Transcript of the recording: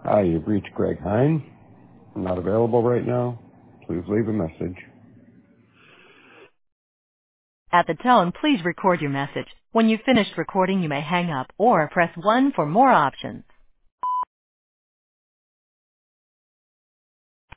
Hi, you've reached Greg Hine. I'm not available right now. Please leave a message. At the tone, please record your message. When you've finished recording, you may hang up or press 1 for more options.